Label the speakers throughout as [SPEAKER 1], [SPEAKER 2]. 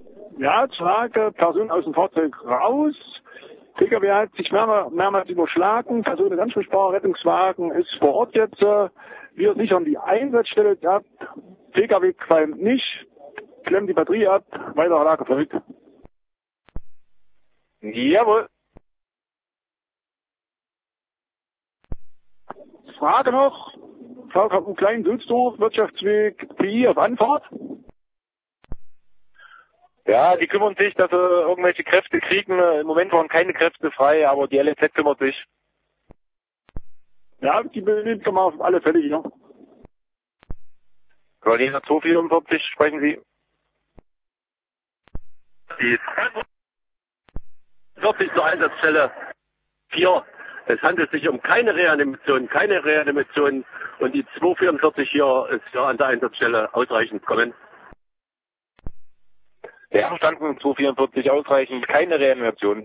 [SPEAKER 1] Ja, Frage, Person aus dem Fahrzeug raus. PKW hat sich mehrmals überschlagen. Person ist ansprechbar. Rettungswagen ist vor Ort jetzt. Wir sichern die Einsatzstelle ab. PKW qualmt nicht. Klemmen die Batterie ab. Weitere Lage folgt.
[SPEAKER 2] Jawohl.
[SPEAKER 1] Frage noch. VKU Klein-Sulzdorf, Wirtschaftsweg PI auf Anfahrt.
[SPEAKER 2] Ja, die kümmern sich, dass sie irgendwelche Kräfte kriegen. Im Moment waren keine Kräfte frei, aber die LNZ kümmert sich.
[SPEAKER 1] Ja, die benimmt man auf alle Fälle hier.
[SPEAKER 2] Berliner 244, sprechen Sie.
[SPEAKER 3] Die 40 zur Einsatzstelle 4. Es handelt sich um keine Reanimation. Und die 244 hier ist ja an der Einsatzstelle ausreichend. Kommen.
[SPEAKER 2] Ja, verstanden, 244 ausreichend, keine Reanimation.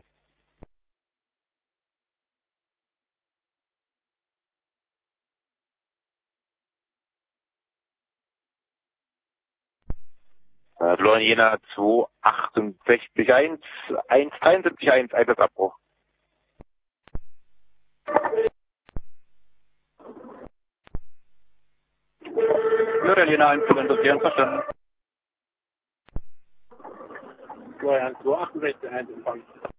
[SPEAKER 2] Florian Jena 268.1, 173.1, Einsatzabbruch.
[SPEAKER 3] Florian Jena 174, verstanden.
[SPEAKER 1] Florian 268.1 empfangen.